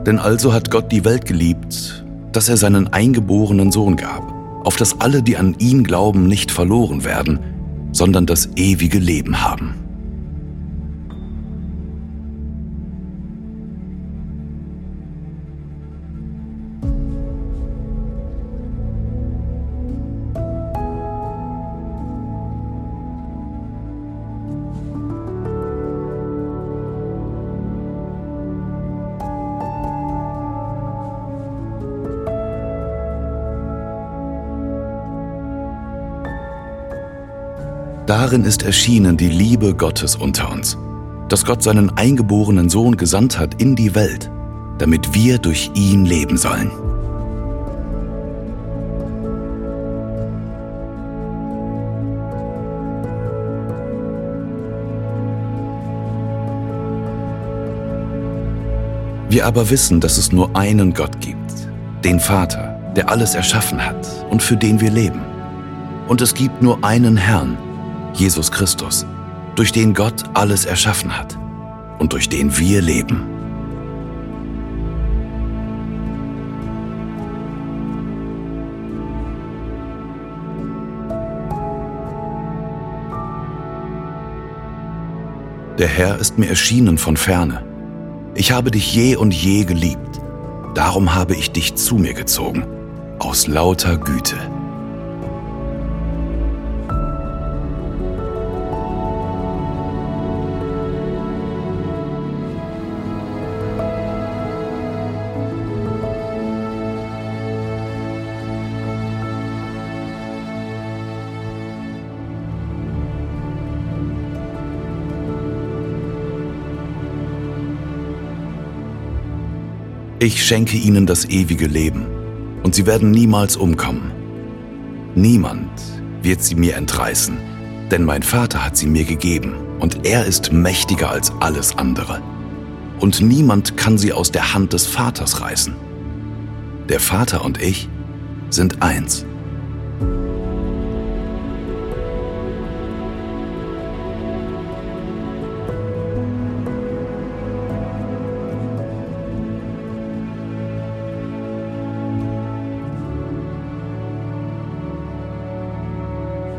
Denn also hat Gott die Welt geliebt, dass er seinen eingeborenen Sohn gab, auf dass alle, die an ihn glauben, nicht verloren werden, sondern das ewige Leben haben. Darin ist erschienen die Liebe Gottes unter uns, dass Gott seinen eingeborenen Sohn gesandt hat in die Welt, damit wir durch ihn leben sollen. Wir aber wissen, dass es nur einen Gott gibt, den Vater, der alles erschaffen hat und für den wir leben. Und es gibt nur einen Herrn, Jesus Christus, durch den Gott alles erschaffen hat und durch den wir leben. Der Herr ist mir erschienen von ferne. Ich habe dich je und je geliebt. Darum habe ich dich zu mir gezogen, aus lauter Güte. Ich schenke ihnen das ewige Leben, und sie werden niemals umkommen. Niemand wird sie mir entreißen, denn mein Vater hat sie mir gegeben, und er ist mächtiger als alles andere. Und niemand kann sie aus der Hand des Vaters reißen. Der Vater und ich sind eins.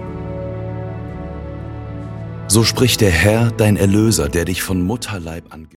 So spricht der Herr, dein Erlöser, der dich von Mutterleib an